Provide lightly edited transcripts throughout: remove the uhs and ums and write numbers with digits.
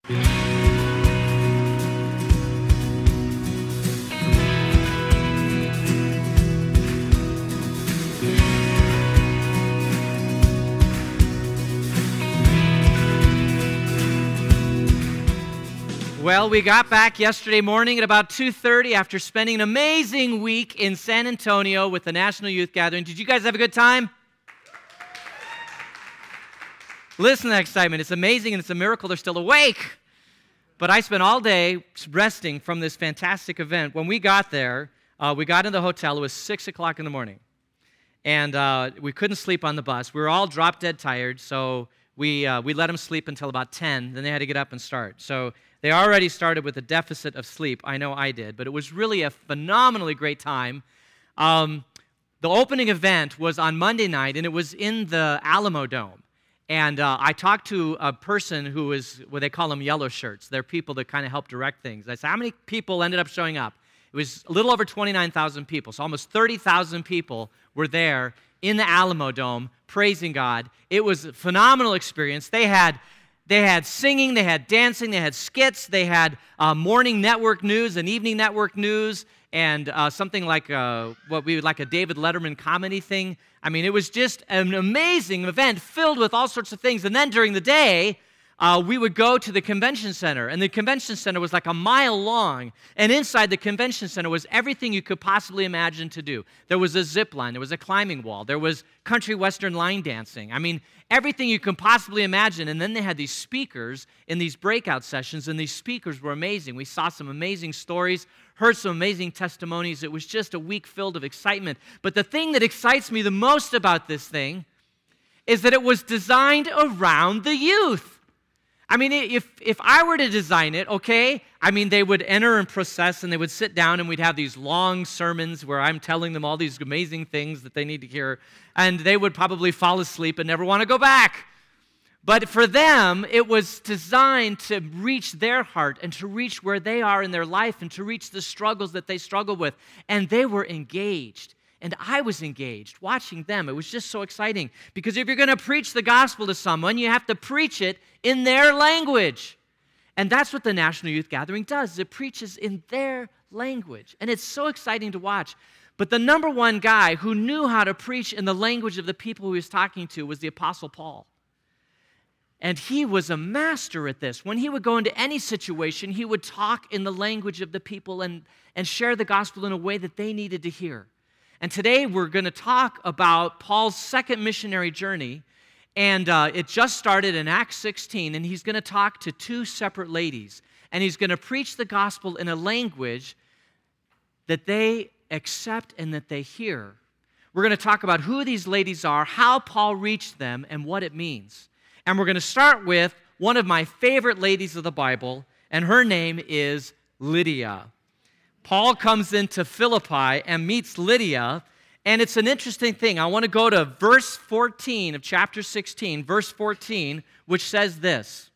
Well, we got back yesterday morning at about 2:30 after spending an amazing week in San Antonio with the National Youth Gathering. Did you guys have a good time? Listen to that excitement. It's amazing and it's a miracle they're still awake. But I spent all day resting from this fantastic event. When we got there, we got in the hotel. It was 6 o'clock in the morning. And we couldn't sleep on the bus. We were all drop dead tired, so we let them sleep until about 10. Then they had to get up and start. So they already started with a deficit of sleep. I know I did, but it was really a phenomenally great time. The opening event was on Monday night, and it was in the Alamo Dome. And I talked to a person who is, what they call them, yellow shirts. They're people that kind of help direct things. I said, how many people ended up showing up? It was a little over 29,000 people, so almost 30,000 people were there in the Alamo Dome praising God. It was a phenomenal experience. They had singing, they had dancing, they had skits, they had morning network news and evening network news, and something like what we would like a David Letterman comedy thing. I mean, it was just an amazing event filled with all sorts of things. And then during the day, we would go to the convention center, and the convention center was like a mile long, and inside the convention center was everything you could possibly imagine to do. There was a zip line, there was a climbing wall, there was country western line dancing. I mean, everything you can possibly imagine. And then they had these speakers in these breakout sessions, and these speakers were amazing. We saw some amazing stories, heard some amazing testimonies. It was just a week filled of excitement. But the thing that excites me the most about this thing is that it was designed around the youth. I mean, if I were to design it, okay, I mean, they would enter and process, and they would sit down, and we'd have these long sermons where I'm telling them all these amazing things that they need to hear, and they would probably fall asleep and never want to go back. But for them, it was designed to reach their heart and to reach where they are in their life and to reach the struggles that they struggle with. And they were engaged. And I was engaged watching them. It was just so exciting. Because if you're going to preach the gospel to someone, you have to preach it in their language. And that's what the National Youth Gathering does. It preaches in their language. And it's so exciting to watch. But the number one guy who knew how to preach in the language of the people he was talking to was the Apostle Paul. And he was a master at this. When he would go into any situation, he would talk in the language of the people and share the gospel in a way that they needed to hear. And today we're going to talk about Paul's second missionary journey, and it just started in Acts 16, and he's going to talk to two separate ladies, and he's going to preach the gospel in a language that they accept and that they hear. We're going to talk about who these ladies are, how Paul reached them, and what it means. And we're going to start with one of my favorite ladies of the Bible, and her name is Lydia. Paul comes into Philippi and meets Lydia, and it's an interesting thing. I want to go to verse 14 of chapter 16, verse 14, which says this.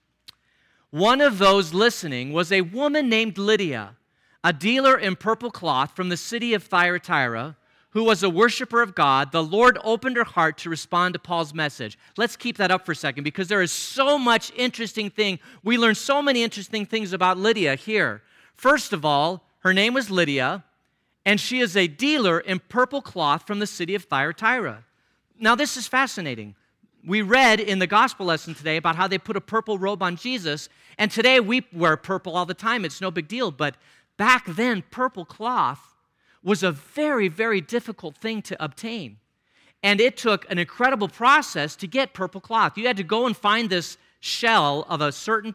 One of those listening was a woman named Lydia, a dealer in purple cloth from the city of Thyatira, who was a worshiper of God. The Lord opened her heart to respond to Paul's message. Let's keep that up for a second, because there is so much interesting thing. We learn so many interesting things about Lydia here. First of all, her name was Lydia, and she is a dealer in purple cloth from the city of Thyatira. Now, this is fascinating. We read in the gospel lesson today about how they put a purple robe on Jesus, and today we wear purple all the time. It's no big deal, but back then, purple cloth was a very, very difficult thing to obtain, and it took an incredible process to get purple cloth. You had to go and find this shell of a certain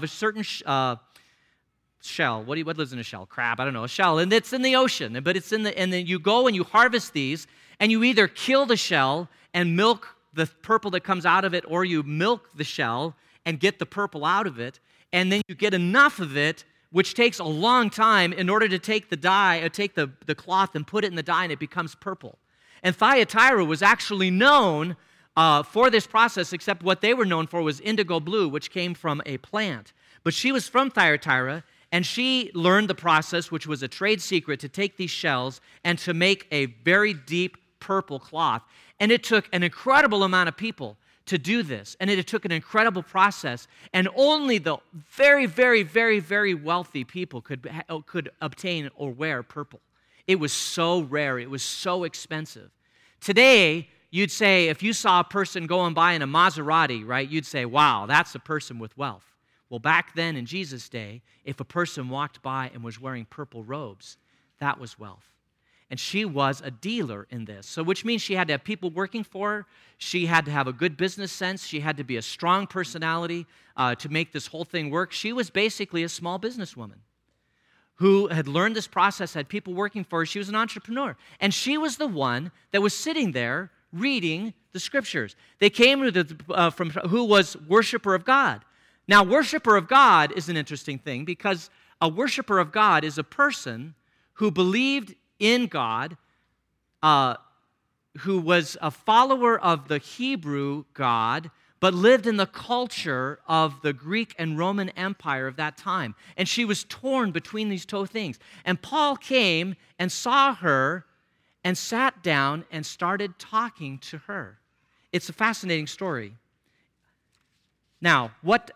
shell. What lives in a shell? Crab, I don't know, a shell. And it's in the ocean, but it's and then you go and you harvest these, and you either kill the shell and milk the purple that comes out of it, or you milk the shell and get the purple out of it, and then you get enough of it, which takes a long time in order to take the dye, or take the cloth and put it in the dye, and it becomes purple. And Thyatira was actually known for this process, except what they were known for was indigo blue, which came from a plant. But she was from Thyatira, and she learned the process, which was a trade secret, to take these shells and to make a very deep purple cloth. And it took an incredible amount of people to do this. And it took an incredible process. And only the very, very, very, very wealthy people could obtain or wear purple. It was so rare. It was so expensive. Today, you'd say, if you saw a person going by in a Maserati, right, you'd say, wow, that's a person with wealth. Well, back then in Jesus' day, if a person walked by and was wearing purple robes, that was wealth. And she was a dealer in this, so which means she had to have people working for her. She had to have a good business sense. She had to be a strong personality to make this whole thing work. She was basically a small businesswoman who had learned this process, had people working for her. She was an entrepreneur. And she was the one that was sitting there reading the Scriptures. They came from who was worshiper of God. Now, worshiper of God is an interesting thing because a worshiper of God is a person who believed in God, who was a follower of the Hebrew God, but lived in the culture of the Greek and Roman Empire of that time. And she was torn between these two things. And Paul came and saw her and sat down and started talking to her. It's a fascinating story. Now, what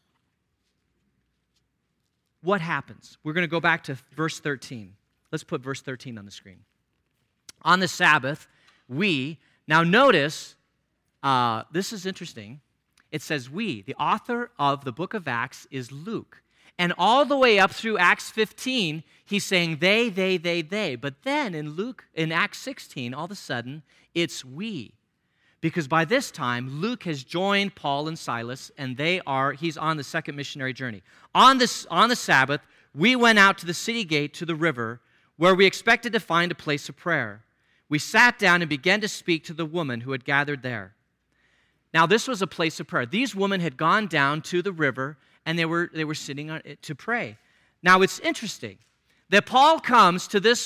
happens? We're going to go back to verse 13. Let's put verse 13 on the screen. On the Sabbath, now notice, this is interesting. It says the author of the book of Acts is Luke. And all the way up through Acts 15, he's saying they. But then in Acts 16, all of a sudden, it's we. Because by this time, Luke has joined Paul and Silas, and he's on the second missionary journey. On the Sabbath, we went out to the city gate to the river, where we expected to find a place of prayer. We sat down and began to speak to the woman who had gathered there. Now, this was a place of prayer. These women had gone down to the river, and they were sitting on it to pray. Now, it's interesting that Paul comes to this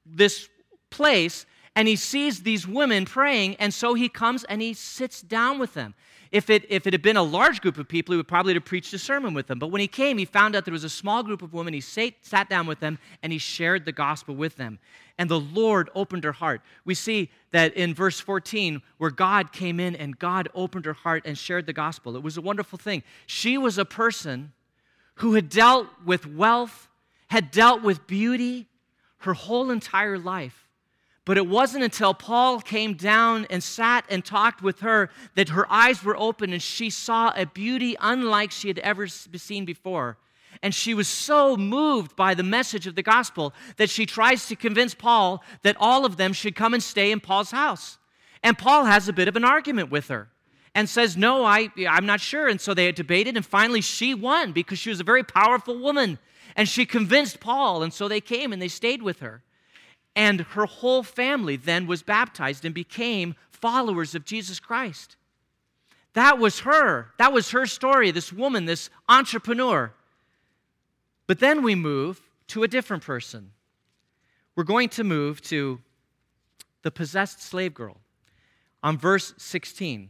place, and he sees these women praying, and so he comes and he sits down with them. If it had been a large group of people, he would probably have preached a sermon with them. But when he came, he found out there was a small group of women. He sat down with them, and he shared the gospel with them. And the Lord opened her heart. We see that in verse 14, where God came in, and God opened her heart and shared the gospel. It was a wonderful thing. She was a person who had dealt with wealth, had dealt with beauty her whole entire life. But it wasn't until Paul came down and sat and talked with her that her eyes were open and she saw a beauty unlike she had ever seen before. And she was so moved by the message of the gospel that she tries to convince Paul that all of them should come and stay in Paul's house. And Paul has a bit of an argument with her and says, no, I'm not sure. And so they debated, and finally she won because she was a very powerful woman. And she convinced Paul, and so they came and they stayed with her. And her whole family then was baptized and became followers of Jesus Christ. That was her. That was her story, this woman, this entrepreneur. But then we move to a different person. We're going to move to the possessed slave girl on verse 16.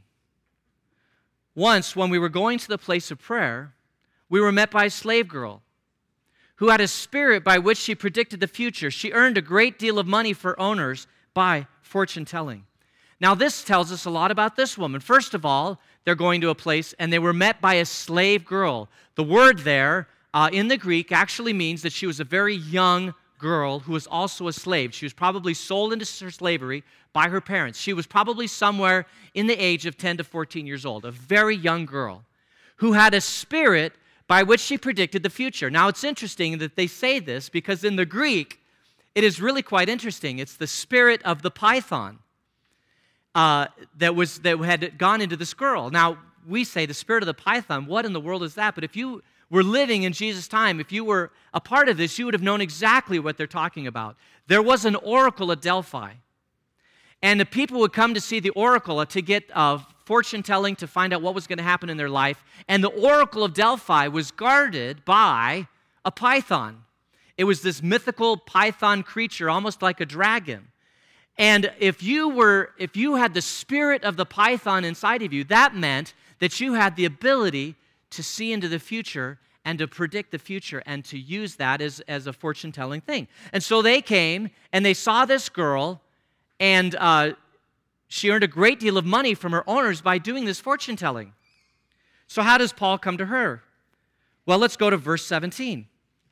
Once, when we were going to the place of prayer, we were met by a slave girl who had a spirit by which she predicted the future. She earned a great deal of money for owners by fortune-telling. Now, this tells us a lot about this woman. First of all, they're going to a place, and they were met by a slave girl. The word there in the Greek actually means that she was a very young girl who was also a slave. She was probably sold into slavery by her parents. She was probably somewhere in the age of 10 to 14 years old, a very young girl who had a spirit by which she predicted the future. Now, it's interesting that they say this because in the Greek, it is really quite interesting. It's the spirit of the python that had gone into this girl. Now, we say the spirit of the python, what in the world is that? But if you were living in Jesus' time, if you were a part of this, you would have known exactly what they're talking about. There was an oracle at Delphi, and the people would come to see the oracle to get fortune-telling, to find out what was going to happen in their life. And the oracle of Delphi was guarded by a python. It was this mythical python creature, almost like a dragon. And if you had the spirit of the python inside of you, that meant that you had the ability to see into the future and to predict the future and to use that as a fortune-telling thing. And so they came and they saw this girl, and She earned a great deal of money from her owners by doing this fortune telling. So how does Paul come to her? Well, let's go to verse 17.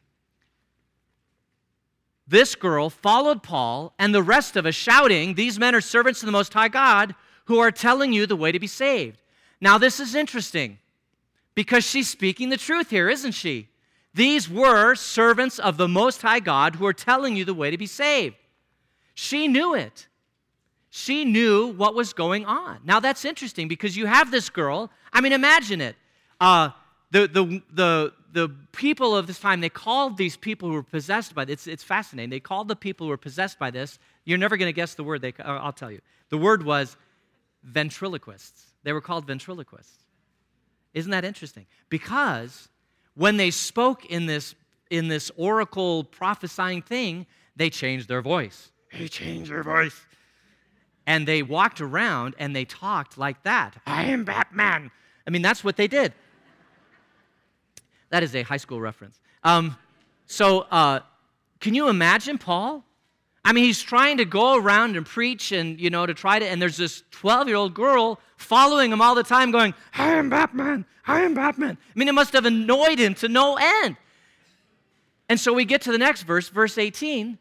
This girl followed Paul and the rest of us, shouting, "These men are servants of the Most High God who are telling you the way to be saved." Now, this is interesting because she's speaking the truth here, isn't she? These were servants of the Most High God who are telling you the way to be saved. She knew it. She knew what was going on. Now, that's interesting because you have this girl. I mean, imagine it. The people of this time, they called these people who were possessed by this. It's fascinating. They called the people who were possessed by this. You're never going to guess the word. I'll tell you. The word was ventriloquists. They were called ventriloquists. Isn't that interesting? Because when they spoke in this oracle prophesying thing, they changed their voice. They changed their voice. And they walked around and they talked like that. "I am Batman." I mean, that's what they did. That is a high school reference. Can you imagine Paul? I mean, he's trying to go around and preach and, and there's this 12-year-old girl following him all the time going, "I am Batman, I am Batman." I mean, it must have annoyed him to no end. And so we get to the next verse, verse 18.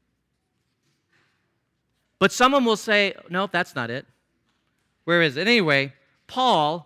But someone will say, "Nope, that's not it." Where is it? Anyway, Paul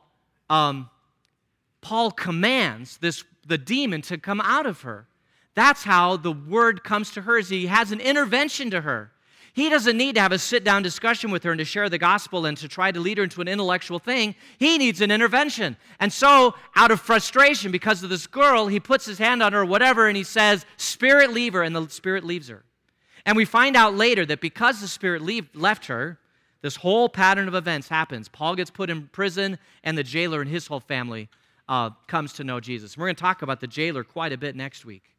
commands the demon to come out of her. That's how the word comes to her, is he has an intervention to her. He doesn't need to have a sit-down discussion with her and to share the gospel and to try to lead her into an intellectual thing. He needs an intervention. And so, out of frustration because of this girl, he puts his hand on her, whatever, and he says, "Spirit, leave her," and the spirit leaves her. And we find out later that because the spirit left her, this whole pattern of events happens. Paul gets put in prison, and the jailer and his whole family comes to know Jesus. We're going to talk about the jailer quite a bit next week.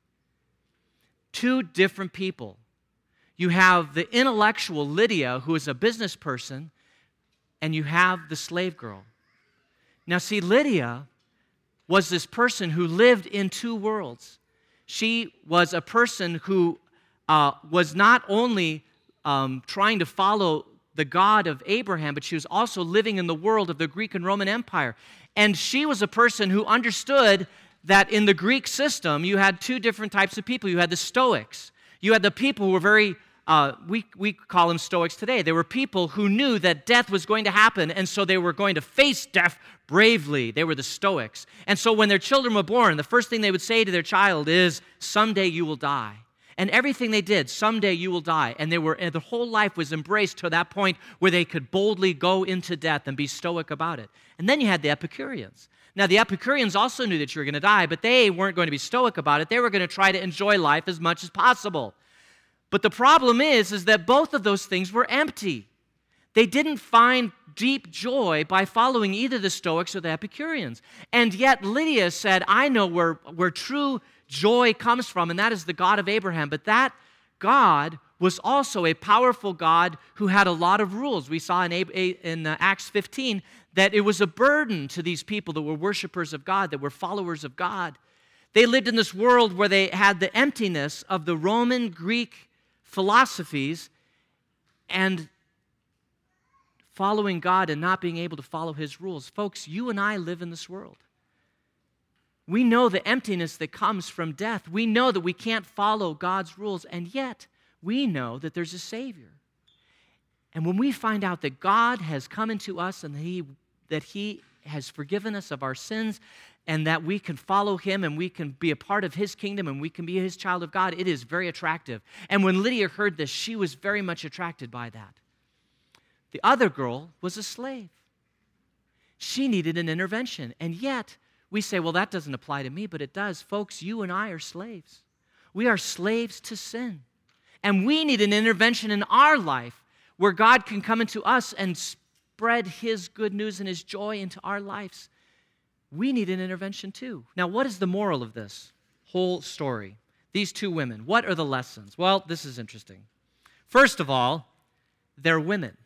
Two different people. You have the intellectual Lydia, who is a business person, and you have the slave girl. Now, see, Lydia was this person who lived in two worlds. She was a person who was not only trying to follow the God of Abraham, but she was also living in the world of the Greek and Roman Empire. And she was a person who understood that in the Greek system, you had two different types of people. You had the Stoics. You had the people who were very, we call them Stoics today. They were people who knew that death was going to happen, and so they were going to face death bravely. They were the Stoics. And so when their children were born, the first thing they would say to their child is, "Someday you will die." And everything they did, "Someday you will die." And their whole life was embraced to that point where they could boldly go into death and be stoic about it. And then you had the Epicureans. Now, the Epicureans also knew that you were going to die, but they weren't going to be stoic about it. They were going to try to enjoy life as much as possible. But the problem is that both of those things were empty. They didn't find deep joy by following either the Stoics or the Epicureans. And yet Lydia said, "I know where true joy comes from, and that is the God of Abraham." But that God was also a powerful God who had a lot of rules. We saw in Acts 15 that it was a burden to these people that were worshipers of God, that were followers of God. They lived in this world where they had the emptiness of the Roman, Greek philosophies and following God and not being able to follow His rules. Folks, you and I live in this world. We know the emptiness that comes from death. We know that we can't follow God's rules, and yet we know that there's a Savior. And when we find out that God has come into us and that He has forgiven us of our sins and that we can follow Him and we can be a part of His kingdom and we can be His child of God, it is very attractive. And when Lydia heard this, she was very much attracted by that. The other girl was a slave. She needed an intervention, and yet we say, "Well, that doesn't apply to me," but it does. Folks, you and I are slaves. We are slaves to sin. And we need an intervention in our life where God can come into us and spread His good news and His joy into our lives. We need an intervention too. Now, what is the moral of this whole story? These two women, what are the lessons? Well, this is interesting. First of all, they're women.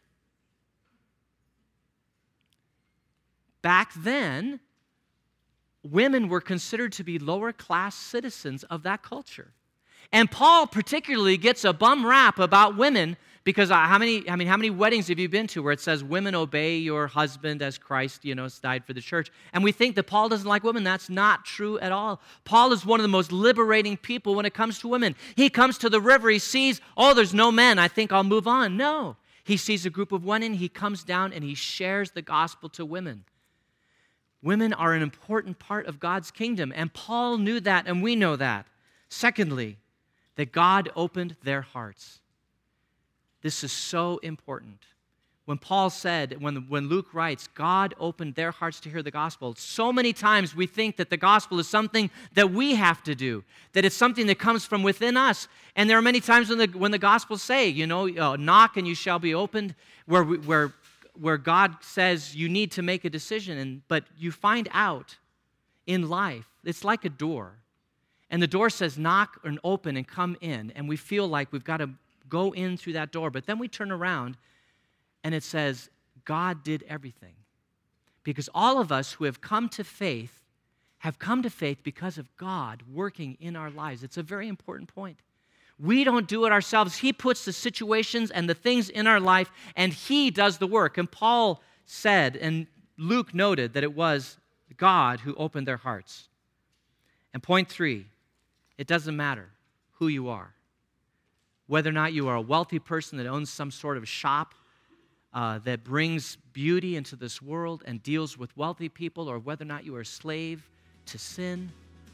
Back then, women were considered to be lower-class citizens of that culture. And Paul particularly gets a bum rap about women Because how many weddings have you been to where it says, women, obey your husband as Christ, died for the church? And we think that Paul doesn't like women. That's not true at all. Paul is one of the most liberating people when it comes to women. He comes to the river, he sees, oh, there's no men, I think I'll move on. No. He sees a group of women, he comes down and he shares the gospel to women. Women are an important part of God's kingdom, and Paul knew that, and we know that. Secondly, that God opened their hearts. This is so important. When Paul said, when Luke writes, God opened their hearts to hear the gospel, so many times we think that the gospel is something that we have to do, that it's something that comes from within us. And there are many times when the gospels say, knock and you shall be opened, where God says you need to make a decision. But you find out in life, it's like a door. And the door says knock and open and come in. And we feel like we've got to go in through that door. But then we turn around and it says, God did everything. Because all of us who have come to faith have come to faith because of God working in our lives. It's a very important point. We don't do it ourselves. He puts the situations and the things in our life, and He does the work. And Paul said, and Luke noted, that it was God who opened their hearts. And point 3, it doesn't matter who you are. Whether or not you are a wealthy person that owns some sort of shop that brings beauty into this world and deals with wealthy people, or whether or not you are a slave to sin,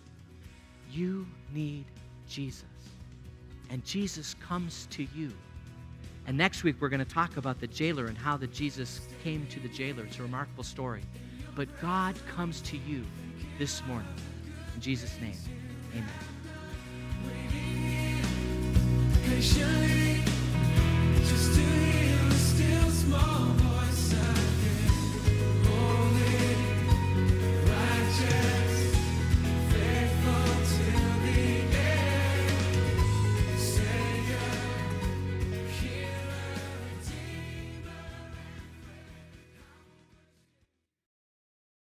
you need Jesus. And Jesus comes to you. And next week we're going to talk about the jailer and how that Jesus came to the jailer. It's a remarkable story. But God comes to you this morning. In Jesus' name, amen. Patiently, just to hear a still small